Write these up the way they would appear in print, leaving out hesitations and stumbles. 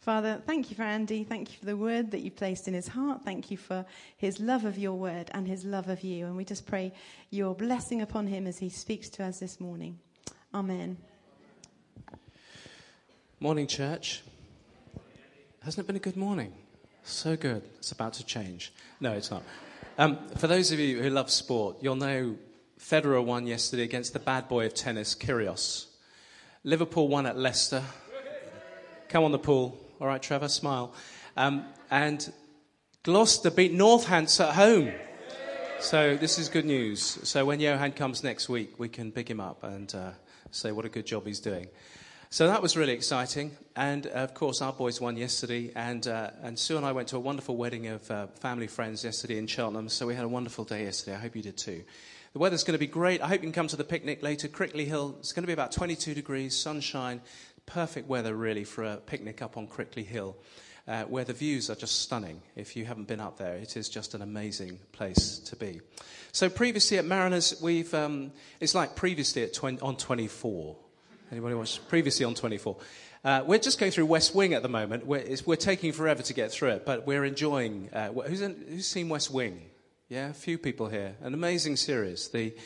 Father, thank you for Andy. Thank you for the word that you placed in his heart. Thank you for his love of your word and his love of you. And we just pray your blessing upon him as he speaks to us this morning. Amen. Morning, church. Hasn't it been a good morning? So good. It's about to change. No, it's not. For those of you who love sport, you'll know Federer won yesterday against the bad boy of tennis, Kyrgios. Liverpool won at Leicester. Come on the pool. All right, Trevor, smile. And Gloucester beat Northants at home. So this is good news. So when Johan comes next week, we can pick him up and say what a good job he's doing. So that was really exciting. And, of course, our boys won yesterday. And Sue and I went to a wonderful wedding of family friends yesterday in Cheltenham. So we had a wonderful day yesterday. I hope you did too. The weather's going to be great. I hope you can come to the picnic later. Crickley Hill, it's going to be about 22 degrees, sunshine. Perfect weather, really, for a picnic up on Crickley Hill, where the views are just stunning. If you haven't been up there, it is just an amazing place to be. So previously at Mariners, it's like previously on 24. Anybody watch previously on 24? We're just going through West Wing at the moment. We're taking forever to get through it, but we're enjoying. Who's seen West Wing? Yeah, a few people here. An amazing series.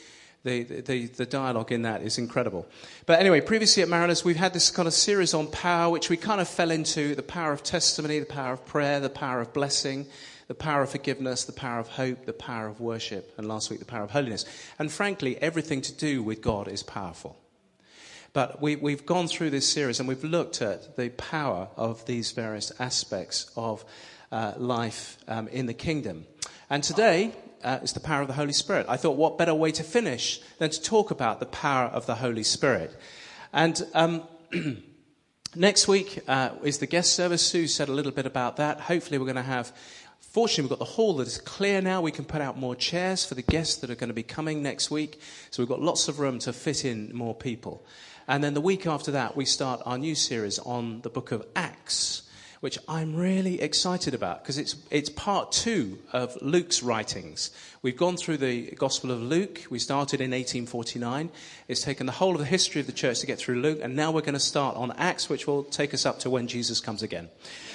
The dialogue in that is incredible. But anyway, previously at Mariners, we've had this kind of series on power, which we kind of fell into: the power of testimony, the power of prayer, the power of blessing, the power of forgiveness, the power of hope, the power of worship, and last week the power of holiness. And frankly, everything to do with God is powerful. But we've gone through this series and we've looked at the power of these various aspects of life in the kingdom. And today is the power of the Holy Spirit. I thought, what better way to finish than to talk about the power of the Holy Spirit? And next week is the guest service. Sue said a little bit about that. Hopefully we're going to have... Fortunately, we've got the hall that is clear now. We can put out more chairs for the guests that are going to be coming next week. So we've got lots of room to fit in more people. And then the week after that, we start our new series on the book of Acts, which I'm really excited about because it's part 2 of Luke's writings. We've gone through the Gospel of Luke. We started in 1849. It's taken the whole of the history of the church to get through Luke, and now we're going to start on Acts, which will take us up to when Jesus comes again.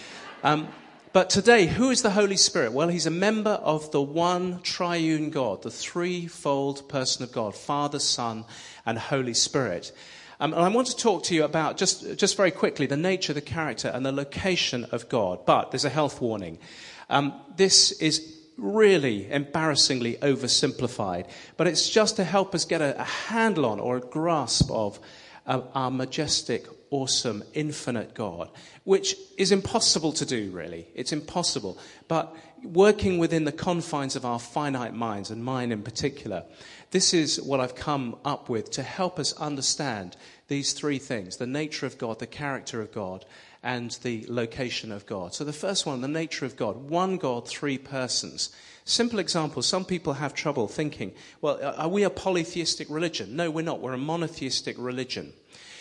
But today, who is the Holy Spirit? Well, he's a member of the one triune God, the threefold person of God, Father, Son, and Holy Spirit. And I want to talk to you about, just very quickly, the nature, the character, and the location of God. But there's a health warning. This is really embarrassingly oversimplified. But it's just to help us get a handle on or a grasp of our majestic, awesome, infinite God, which is impossible to do, really. It's impossible. But working within the confines of our finite minds, and mine in particular, this is what I've come up with to help us understand these three things: the nature of God, the character of God, and the location of God. So the first one, the nature of God. One God, three persons. Simple example, some people have trouble thinking, well, are we a polytheistic religion? No, we're not. We're a monotheistic religion.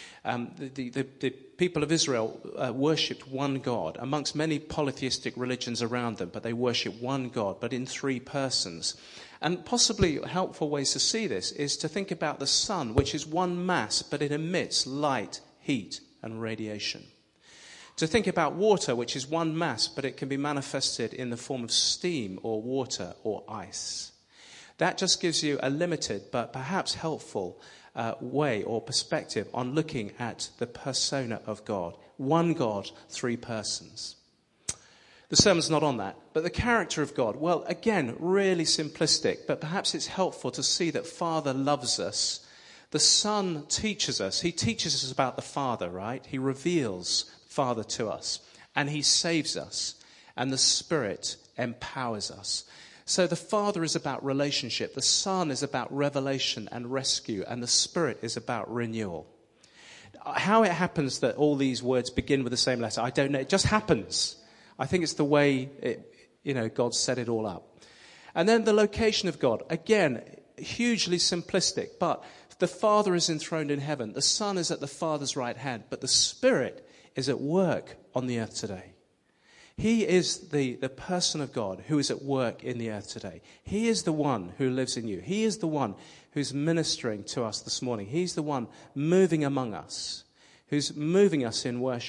The people of Israel worshipped one God amongst many polytheistic religions around them, but they worship one God, but in three persons. And possibly helpful ways to see this is to think about the sun, which is one mass, but it emits light, heat, and radiation. To think about water, which is one mass, but it can be manifested in the form of steam or water or ice. That just gives you a limited but perhaps helpful way or perspective on looking at the persona of God. One God, three persons. The sermon's not on that. But the character of God, well, again, really simplistic, but perhaps it's helpful to see that Father loves us. The Son teaches us. He teaches us about the Father, right? He reveals Father to us. And he saves us. And the Spirit empowers us. So the Father is about relationship. The Son is about revelation and rescue. And the Spirit is about renewal. How it happens that all these words begin with the same letter, I don't know. It just happens. I think it's the way God set it all up. And then the location of God. Again, hugely simplistic. But the Father is enthroned in heaven. The Son is at the Father's right hand. But the Spirit is at work on the earth today. He is the person of God who is at work in the earth today. He is the one who lives in you. He is the one who's ministering to us this morning. He's the one moving among us, who's moving us in worship,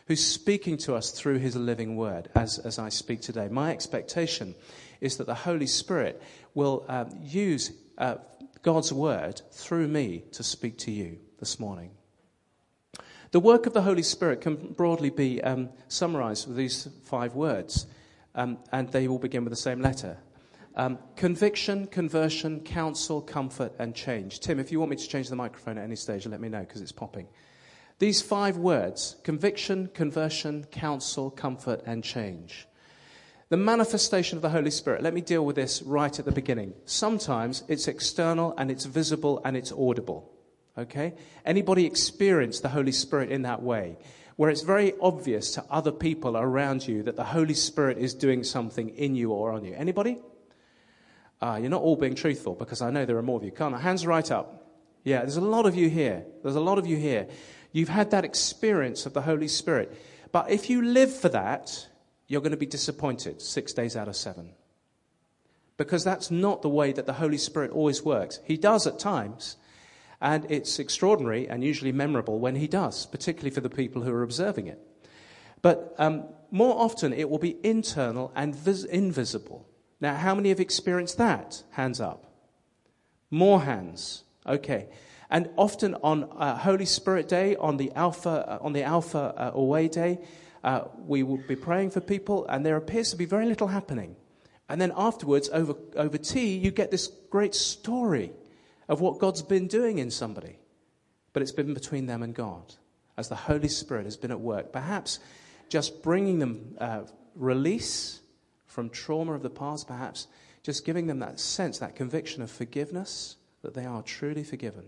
who's speaking to us through his living word as I speak today. My expectation is that the Holy Spirit will use God's word through me to speak to you this morning. The work of the Holy Spirit can broadly be summarized with these 5 words, and they all begin with the same letter. Conviction, conversion, counsel, comfort, and change. Tim, if you want me to change the microphone at any stage, let me know because it's popping. These 5 words, conviction, conversion, counsel, comfort, and change. The manifestation of the Holy Spirit, let me deal with this right at the beginning. Sometimes it's external and it's visible and it's audible. Okay? Anybody experience the Holy Spirit in that way, where it's very obvious to other people around you that the Holy Spirit is doing something in you or on you? Anybody? You're not all being truthful, because I know there are more of you. Come on, hands right up. Yeah, there's a lot of you here. There's a lot of you here. You've had that experience of the Holy Spirit. But if you live for that, you're going to be disappointed 6 days out of 7. Because that's not the way that the Holy Spirit always works. He does at times, and it's extraordinary and usually memorable when he does, particularly for the people who are observing it. But more often it will be internal and invisible. Now, how many have experienced that? Hands up. More hands. Okay. And often on Holy Spirit Day, on the Alpha Away Day, we will be praying for people, and there appears to be very little happening. And then afterwards, over tea, you get this great story of what God's been doing in somebody. But it's been between them and God, as the Holy Spirit has been at work. Perhaps just bringing them release from trauma of the past, perhaps just giving them that sense, that conviction of forgiveness, that they are truly forgiven.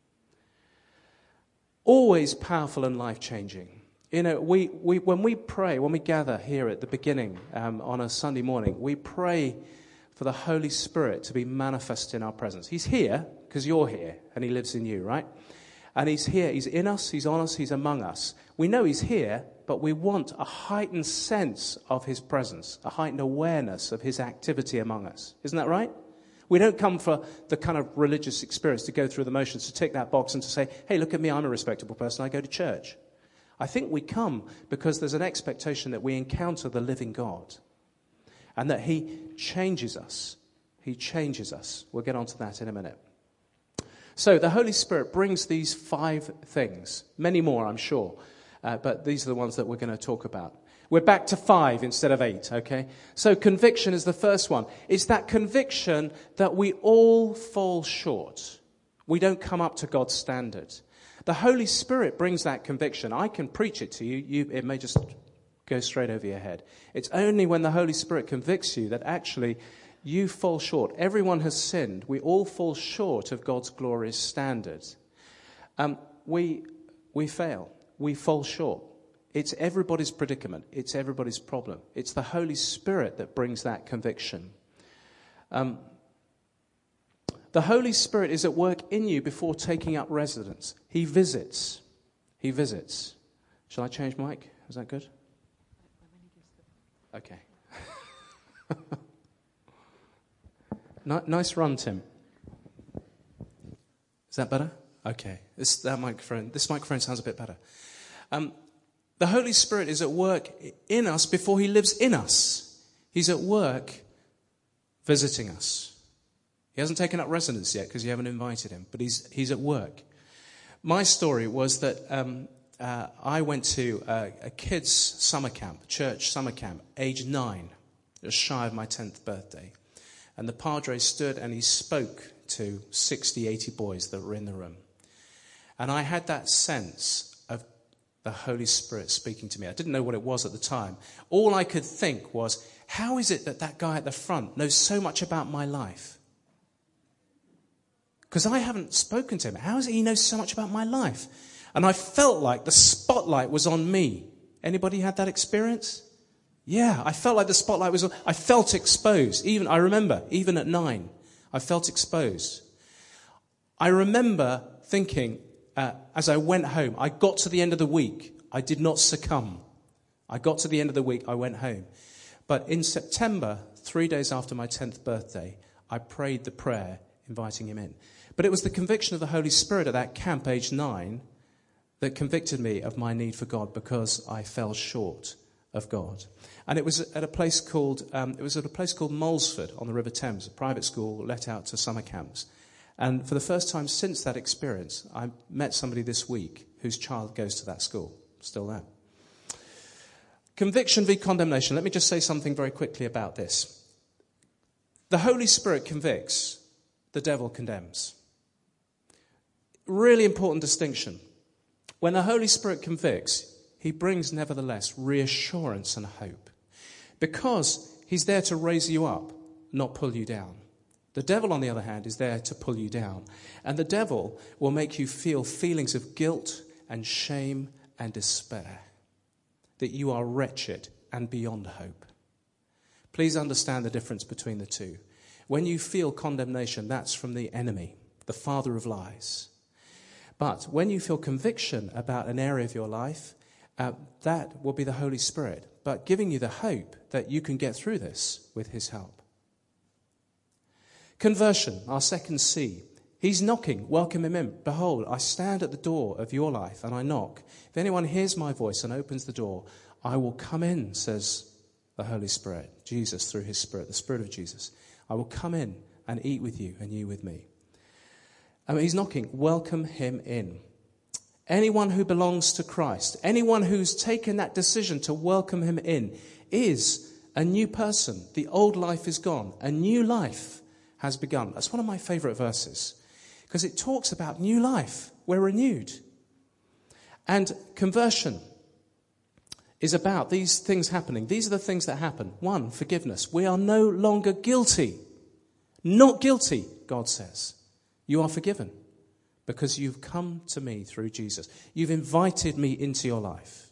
Always powerful and life-changing. You know, we when we pray, when we gather here at the beginning on a Sunday morning, we pray for the Holy Spirit to be manifest in our presence. He's here because you're here and he lives in you, right? And he's here, he's in us, he's on us, he's among us. We know he's here, but we want a heightened sense of his presence, a heightened awareness of his activity among us. Isn't that right? We don't come for the kind of religious experience to go through the motions, to tick that box and to say, hey, look at me, I'm a respectable person, I go to church. I think we come because there's an expectation that we encounter the living God and that he changes us. He changes us. We'll get onto that in a minute. So the Holy Spirit brings these 5 things, many more I'm sure, but these are the ones that we're going to talk about. We're back to 5 instead of 8, okay? So conviction is the first one. It's that conviction that we all fall short. We don't come up to God's standard. The Holy Spirit brings that conviction. I can preach it to you. It may just go straight over your head. It's only when the Holy Spirit convicts you that actually you fall short. Everyone has sinned. We all fall short of God's glorious standards. We fail. We fall short. It's everybody's predicament. It's everybody's problem. It's the Holy Spirit that brings that conviction. The Holy Spirit is at work in you before taking up residence. He visits. He visits. Shall I change mic? Is that good? Okay. Nice run, Tim. Is that better? Okay. This microphone sounds a bit better. The Holy Spirit is at work in us before he lives in us. He's at work visiting us. He hasn't taken up residence yet because you haven't invited him, but he's at work. My story was that I went to a kids' summer camp, church summer camp, age 9, just shy of my 10th birthday. And the padre stood and he spoke to 60, 80 boys that were in the room. And I had that sense of the Holy Spirit speaking to me. I didn't know what it was at the time. All I could think was, how is it that guy at the front knows so much about my life? Because I haven't spoken to him. How is it he knows so much about my life? And I felt like the spotlight was on me. Anybody had that experience? Yeah, I felt like the spotlight was on. I felt exposed. I remember, even at 9, I felt exposed. I remember thinking, as I went home, I got to the end of the week. I did not succumb. I got to the end of the week, I went home. But in September, 3 days after my 10th birthday, I prayed the prayer inviting him in. But it was the conviction of the Holy Spirit at that camp, age 9, that convicted me of my need for God because I fell short of God. And it was at a place called Molesford on the River Thames, a private school let out to summer camps. And for the first time since that experience, I met somebody this week whose child goes to that school, still there. Conviction v. condemnation. Let me just say something very quickly about this. The Holy Spirit convicts, the devil condemns. Really important distinction. When the Holy Spirit convicts, he brings nevertheless reassurance and hope. Because he's there to raise you up, not pull you down. The devil, on the other hand, is there to pull you down. And the devil will make you feel feelings of guilt and shame and despair. That you are wretched and beyond hope. Please understand the difference between the two. When you feel condemnation, that's from the enemy, the father of lies. But when you feel conviction about an area of your life, that will be the Holy Spirit, but giving you the hope that you can get through this with his help. Conversion, our second C. He's knocking, welcome him in. Behold, I stand at the door of your life and I knock. If anyone hears my voice and opens the door, I will come in, says the Holy Spirit, Jesus through his Spirit, the Spirit of Jesus. I will come in and eat with you and you with me. He's knocking, welcome him in. Anyone who belongs to Christ, anyone who's taken that decision to welcome him in, is a new person. The old life is gone. A new life has begun. That's one of my favourite verses because it talks about new life. We're renewed. And conversion is about these things happening. These are the things that happen. One, forgiveness. We are no longer guilty. Not guilty, God says. You are forgiven because you've come to me through Jesus. You've invited me into your life.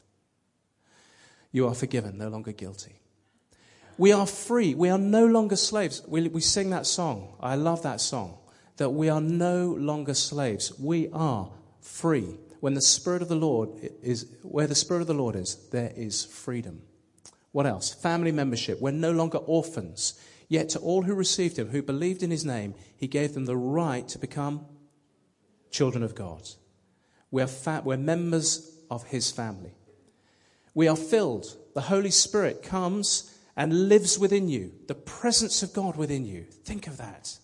You are forgiven, no longer guilty. We are free. We are no longer slaves. We sing that song. I love that song. That we are no longer slaves. We are free. When the Spirit of the Lord is, where the Spirit of the Lord is, there is freedom. What else? Family membership. We're no longer orphans. Yet to all who received him, who believed in his name, he gave them the right to become children of God. We're members of his family. We are filled. The Holy Spirit comes and lives within you. The presence of God within you. Think of that.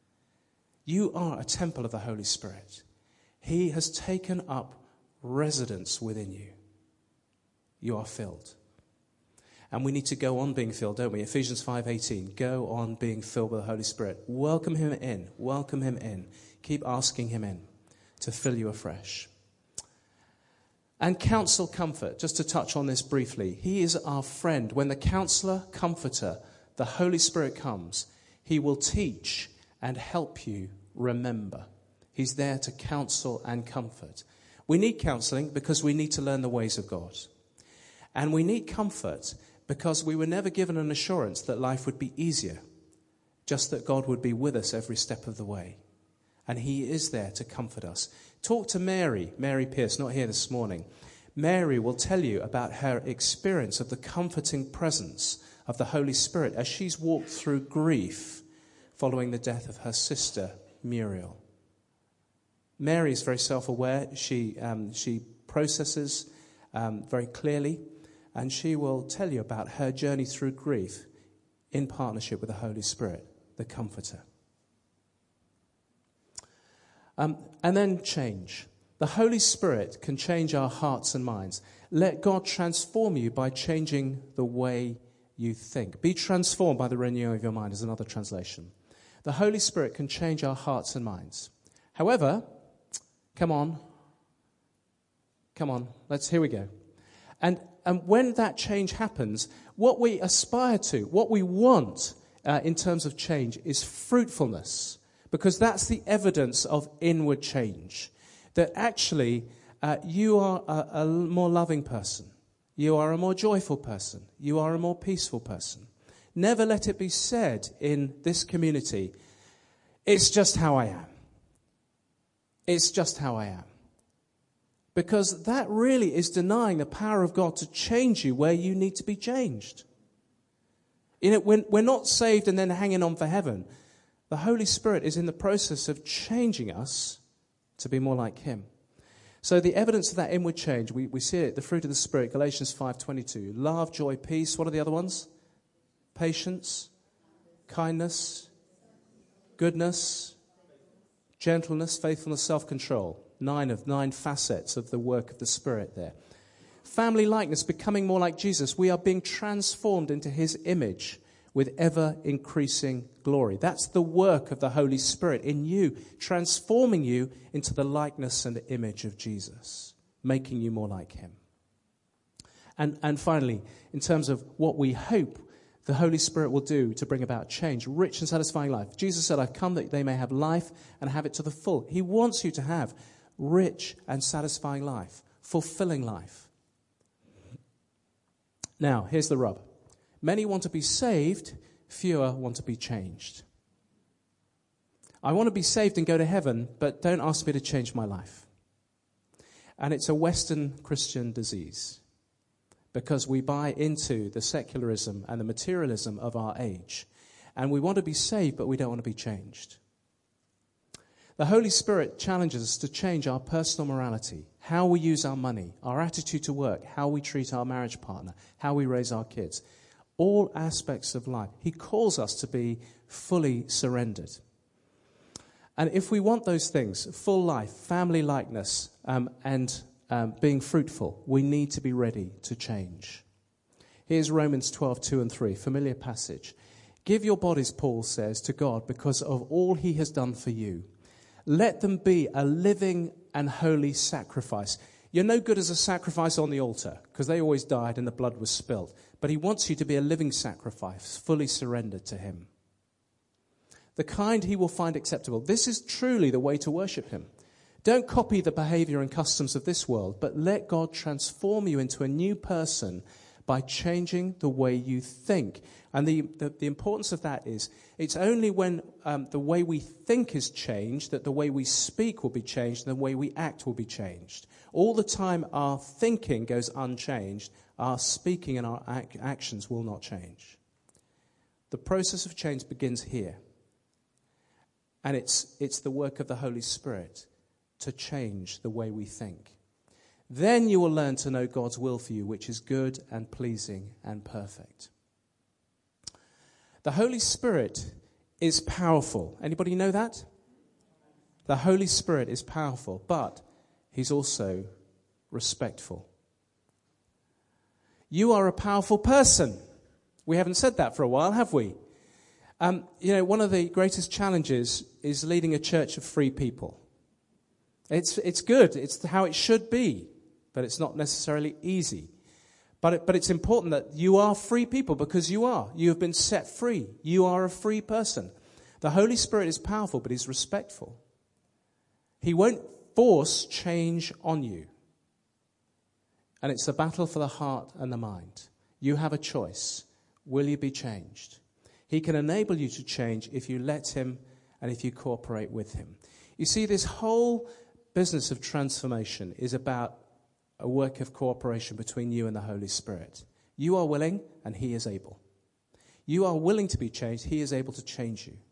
You are a temple of the Holy Spirit. He has taken up residence within you. You are filled. And we need to go on being filled, don't we? Ephesians 5:18. Go on being filled with the Holy Spirit. Welcome him in. Welcome him in. Keep asking him in to fill you afresh. And counsel, comfort. Just to touch on this briefly. He is our friend. When the counselor, comforter, the Holy Spirit comes, he will teach and help you remember. He's there to counsel and comfort. We need counseling because we need to learn the ways of God. And we need comfort because we were never given an assurance that life would be easier, just that God would be with us every step of the way. And he is there to comfort us. Talk to Mary Pierce, not here this morning. Mary will tell you about her experience of the comforting presence of the Holy Spirit as she's walked through grief following the death of her sister, Muriel. Mary is very self-aware. She processes very clearly, and she will tell you about her journey through grief in partnership with the Holy Spirit, the Comforter. And then change. The Holy Spirit can change our hearts and minds. Let God transform you by changing the way you think. Be transformed by the renewing of your mind is another translation. The Holy Spirit can change our hearts and minds. However, come on, here we go. And when that change happens, what we aspire to, what we want in terms of change is fruitfulness, because that's the evidence of inward change. That actually you are a more loving person. You are a more joyful person. You are a more peaceful person. Never let it be said in this community, it's just how I am. It's just how I am. Because that really is denying the power of God to change you where you need to be changed. You know, we're not saved and then hanging on for heaven. The Holy Spirit is in the process of changing us to be more like him. So the evidence of that inward change, we see it, the fruit of the Spirit, Galatians 5:22. Love, joy, peace. What are the other ones? Patience, kindness, goodness, gentleness, faithfulness, self-control. 9 facets of the work of the Spirit there. Family likeness, becoming more like Jesus. We are being transformed into his image with ever-increasing glory. That's the work of the Holy Spirit in you, transforming you into the likeness and image of Jesus, making you more like him. And finally, in terms of what we hope the Holy Spirit will do to bring about change, rich and satisfying life. Jesus said, I've come that they may have life and have it to the full. He wants you to have rich and satisfying life, fulfilling life. Now, here's the rub. Many want to be saved, fewer want to be changed. I want to be saved and go to heaven, but don't ask me to change my life. And it's a Western Christian disease because we buy into the secularism and the materialism of our age. And we want to be saved, but we don't want to be changed. The Holy Spirit challenges us to change our personal morality, how we use our money, our attitude to work, how we treat our marriage partner, how we raise our kids. All aspects of life. He calls us to be fully surrendered. And if we want those things, full life, family likeness, and being fruitful, we need to be ready to change. Here's Romans 12:2-3, familiar passage. Give your bodies, Paul says, to God because of all he has done for you. Let them be a living and holy sacrifice. You're no good as a sacrifice on the altar because they always died and the blood was spilled. But he wants you to be a living sacrifice, fully surrendered to him. The kind he will find acceptable. This is truly the way to worship him. Don't copy the behavior and customs of this world, but let God transform you into a new person by changing the way you think. And the importance of that is, it's only when the way we think is changed that the way we speak will be changed and the way we act will be changed. All the time our thinking goes unchanged, our speaking and our actions will not change. The process of change begins here. And it's the work of the Holy Spirit to change the way we think. Then you will learn to know God's will for you, which is good and pleasing and perfect. The Holy Spirit is powerful. Anybody know that? The Holy Spirit is powerful, but he's also respectful. You are a powerful person. We haven't said that for a while, have we? One of the greatest challenges is leading a church of free people. It's good. It's how it should be, but it's not necessarily easy. But it's important that you are free people because you are. You have been set free. You are a free person. The Holy Spirit is powerful, but he's respectful. He won't force change on you. And it's a battle for the heart and the mind. You have a choice. Will you be changed? He can enable you to change if you let him and if you cooperate with him. You see, this whole business of transformation is about a work of cooperation between you and the Holy Spirit. You are willing and he is able. You are willing to be changed. He is able to change you.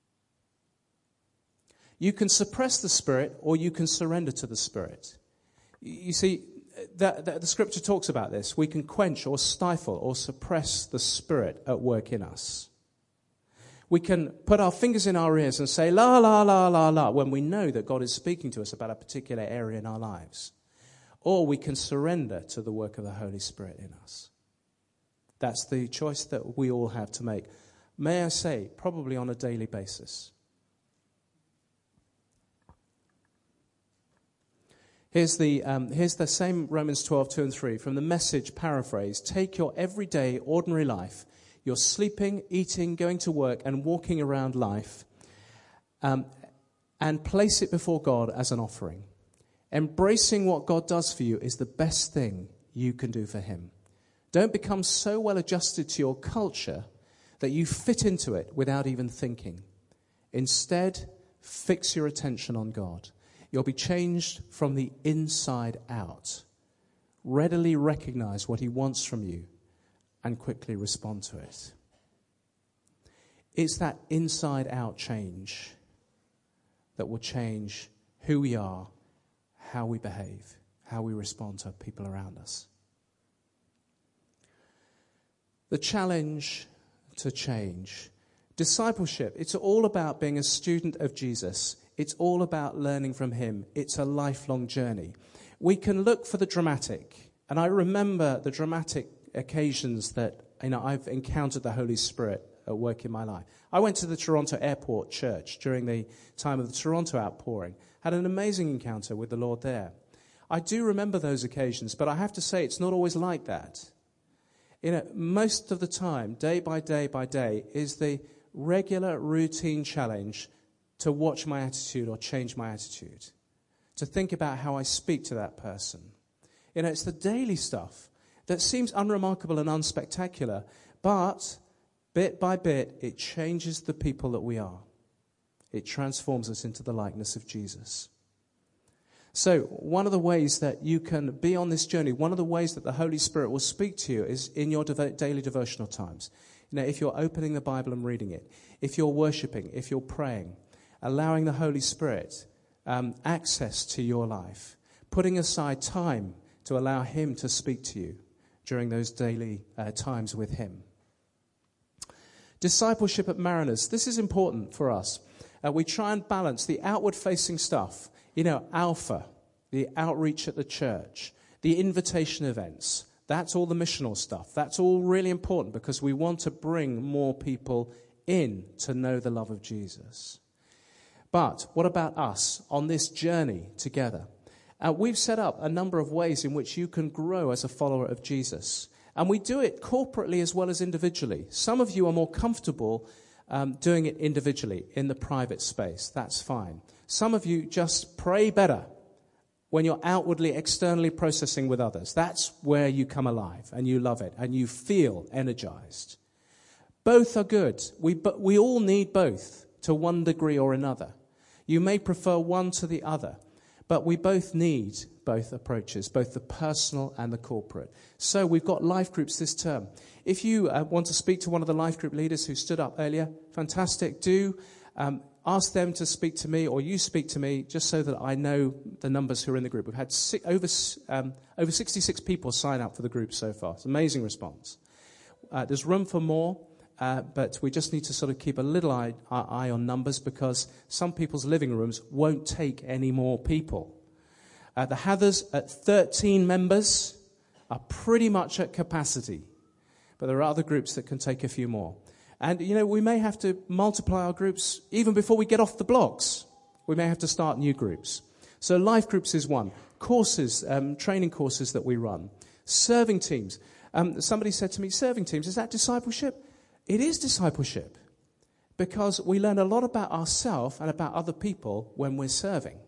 You can suppress the Spirit or you can surrender to the Spirit. You see, the Scripture talks about this. We can quench or stifle or suppress the Spirit at work in us. We can put our fingers in our ears and say, la, la, la, la, la, when we know that God is speaking to us about a particular area in our lives. Or we can surrender to the work of the Holy Spirit in us. That's the choice that we all have to make. May I say, probably on a daily basis. Here's the same Romans 12:2-3 from the Message paraphrase. Take your everyday, ordinary life, your sleeping, eating, going to work, and walking around life, and place it before God as an offering. Embracing what God does for you is the best thing you can do for him. Don't become so well adjusted to your culture that you fit into it without even thinking. Instead, fix your attention on God. You'll be changed from the inside out. Readily recognize what he wants from you and quickly respond to it. It's that inside out change that will change who we are, how we behave, how we respond to people around us. The challenge to change. Discipleship, it's all about being a student of Jesus. It's all about learning from him. It's a lifelong journey. We can look for the dramatic, and I remember the dramatic occasions that I've encountered the Holy Spirit at work in my life. I went to the Toronto Airport Church during the time of the Toronto outpouring, had an amazing encounter with the Lord there. I do remember those occasions, but I have to say it's not always like that. Most of the time, day by day, is the regular routine challenge to watch my attitude or change my attitude, to think about how I speak to that person. It's the daily stuff that seems unremarkable and unspectacular, but bit by bit, it changes the people that we are. It transforms us into the likeness of Jesus. So one of the ways that you can be on this journey, one of the ways that the Holy Spirit will speak to you is in your daily devotional times. If you're opening the Bible and reading it, if you're worshiping, if you're praying, allowing the Holy Spirit access to your life, putting aside time to allow him to speak to you during those daily times with him. Discipleship at Mariners. This is important for us. We try and balance the outward-facing stuff, Alpha, the outreach at the church, the invitation events. That's all the missional stuff. That's all really important because we want to bring more people in to know the love of Jesus. But what about us on this journey together? We've set up a number of ways in which you can grow as a follower of Jesus. And we do it corporately as well as individually. Some of you are more comfortable doing it individually in the private space. That's fine. Some of you just pray better when you're outwardly, externally processing with others. That's where you come alive and you love it and you feel energized. Both are good. We all need both to one degree or another. You may prefer one to the other, but we both need both approaches, both the personal and the corporate. So we've got life groups this term. If you want to speak to one of the life group leaders who stood up earlier, fantastic. Do ask them to speak to me, or you speak to me, just so that I know the numbers who are in the group. We've had over 66 people sign up for the group so far. It's an amazing response. There's room for more, but we just need to sort of keep a little eye on numbers because some people's living rooms won't take any more people. The Hathers at 13 members are pretty much at capacity, but there are other groups that can take a few more. And, we may have to multiply our groups even before we get off the blocks. We may have to start new groups. So life groups is one. Courses, training courses that we run. Serving teams. Somebody said to me, serving teams, is that discipleship? It is discipleship because we learn a lot about ourselves and about other people when we're serving.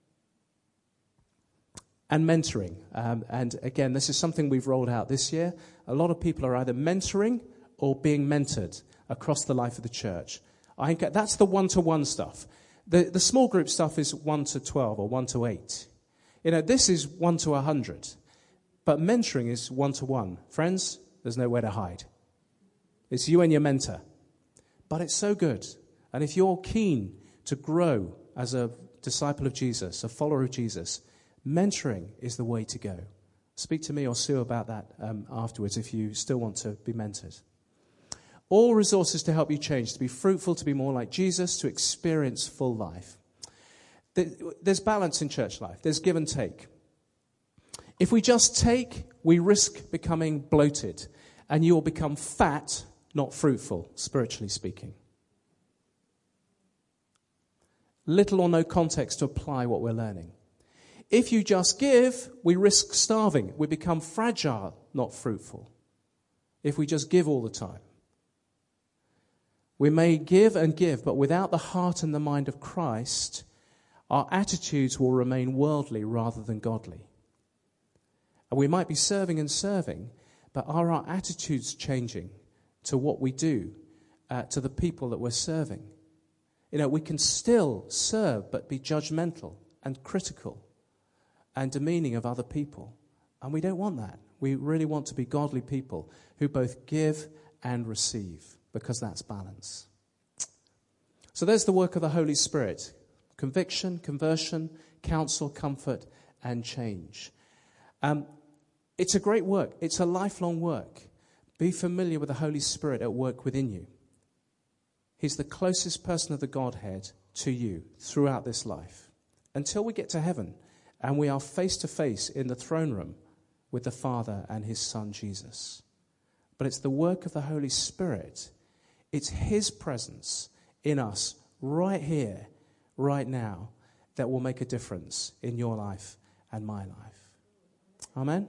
And mentoring. And again, this is something we've rolled out this year. A lot of people are either mentoring or being mentored across the life of the church. I think that's the one-to-one stuff. The small group stuff is 1 to 12 or 1 to 8. This is 1 to 100. But mentoring is 1 to 1. Friends, there's nowhere to hide. It's you and your mentor. But it's so good. And if you're keen to grow as a disciple of Jesus, a follower of Jesus, mentoring is the way to go. Speak to me or Sue about that afterwards if you still want to be mentored. All resources to help you change, to be fruitful, to be more like Jesus, to experience full life. There's balance in church life. There's give and take. If we just take, we risk becoming bloated, and you will become fat, not fruitful, spiritually speaking. Little or no context to apply what we're learning. If you just give, we risk starving. We become fragile, not fruitful. If we just give all the time. We may give and give, but without the heart and the mind of Christ, our attitudes will remain worldly rather than godly. And we might be serving and serving, but are our attitudes changing to what we do, to the people that we're serving? We can still serve, but be judgmental and critical and demeaning of other people. And we don't want that. We really want to be godly people who both give and receive, because that's balance. So there's the work of the Holy Spirit. Conviction, conversion, counsel, comfort, and change. It's a great work. It's a lifelong work. Be familiar with the Holy Spirit at work within you. He's the closest person of the Godhead to you throughout this life. Until we get to heaven and we are face to face in the throne room with the Father and his Son, Jesus. But it's the work of the Holy Spirit. It's his presence in us right here, right now, that will make a difference in your life and my life. Amen?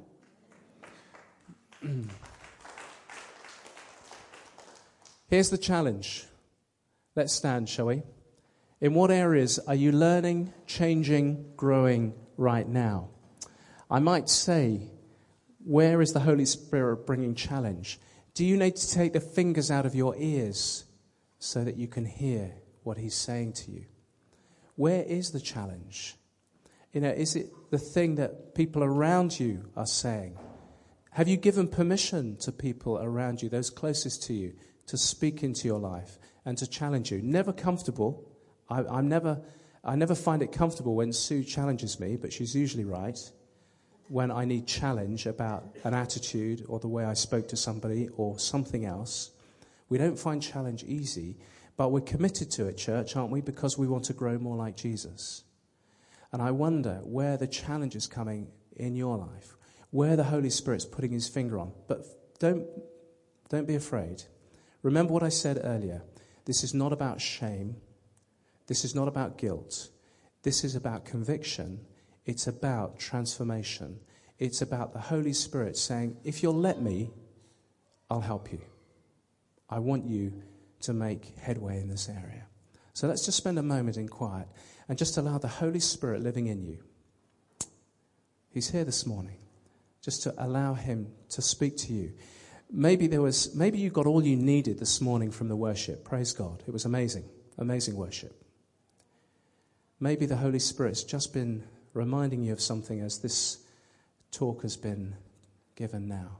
Here's the challenge. Let's stand, shall we? In what areas are you learning, changing, growing right now? I might say, where is the Holy Spirit bringing challenge? Do you need to take the fingers out of your ears so that you can hear what he's saying to you? Where is the challenge? Is it the thing that people around you are saying? Have you given permission to people around you, those closest to you, to speak into your life and to challenge you? Never comfortable. I never find it comfortable when Sue challenges me, but she's usually right. When I need challenge about an attitude or the way I spoke to somebody or something else, we don't find challenge easy, but we're committed to it, church, aren't we? Because we want to grow more like Jesus. And I wonder where the challenge is coming in your life, where the Holy Spirit's putting his finger on. But don't be afraid. Remember what I said earlier. This is not about shame. This is not about guilt. This is about conviction. It's about transformation. It's about the Holy Spirit saying, if you'll let me, I'll help you. I want you to make headway in this area. So let's just spend a moment in quiet and just allow the Holy Spirit living in you. He's here this morning. Just to allow him to speak to you. Maybe you got all you needed this morning from the worship. Praise God. It was amazing. Amazing worship. Maybe the Holy Spirit's just been reminding you of something as this talk has been given now.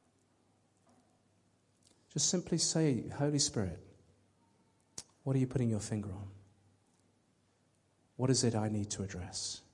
Just simply say, Holy Spirit, what are you putting your finger on? What is it I need to address?